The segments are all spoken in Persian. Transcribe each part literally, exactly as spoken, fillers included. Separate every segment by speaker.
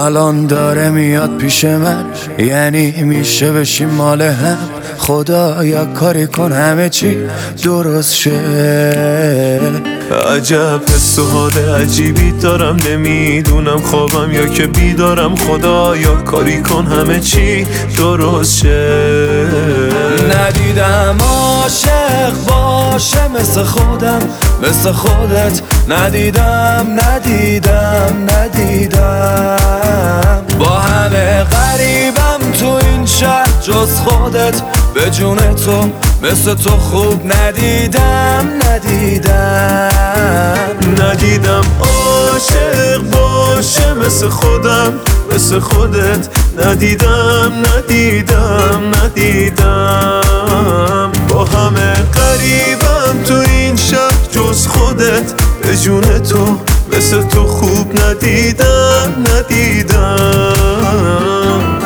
Speaker 1: الان داره میاد پیش من، یعنی میشه بشیم مال هم. خدا یا کاری کن همه چی درست شه.
Speaker 2: عجب حس و حال عجیبی دارم، نمیدونم خوابم یا که بیدارم. خدا یا کاری کن همه چی درست شه.
Speaker 1: ندیدم عاشق باشه مثل خودم، مثل خودت ندیدم ندیدم ندیدم. با همه غریبم تو این شهر جز خودت، به جون تو مثل تو خوب ندیدم ندیدم.
Speaker 2: ندیدم عاشق باشه مثل خودم، مثل خودت ندیدم ندیدم ندیدم. با همه قریبم تو این شهر جز خودت، به جون تو مثل تو خوب ندیدم ندیدم.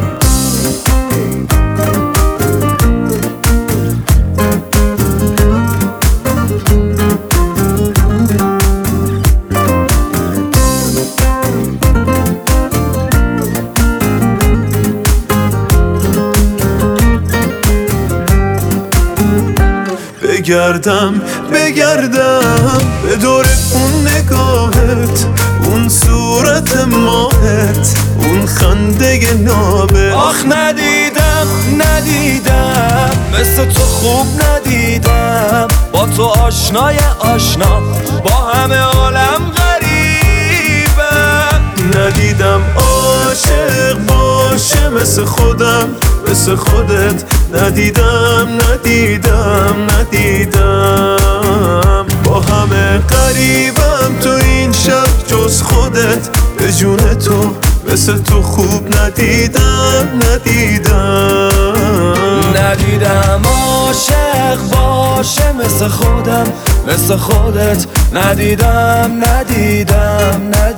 Speaker 2: بگردم بگردم به دور اون نگاهت، اون صورت ماهت، اون خنده نابت.
Speaker 1: آخ ندیدم ندیدم مثل تو خوب ندیدم. با تو آشنای آشنا، با همه عالم غریبم.
Speaker 2: ندیدم عاشق باشه مثل خودم، مثل خودت ندیدم ندیدم ندیدم. با همه قریبم تو این شب جز خودت، به جون تو مثل تو خوب ندیدم ندیدم.
Speaker 1: ندیدم عاشق باشه مثل خودم، مثل خودت ندیدم ندیدم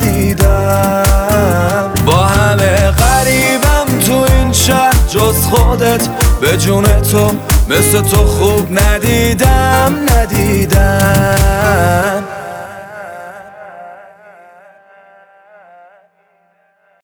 Speaker 1: ندیدم. با همه غریبم تو این شهر جز خودت، به جون تو مثل تو خوب ندیدم ندیدم.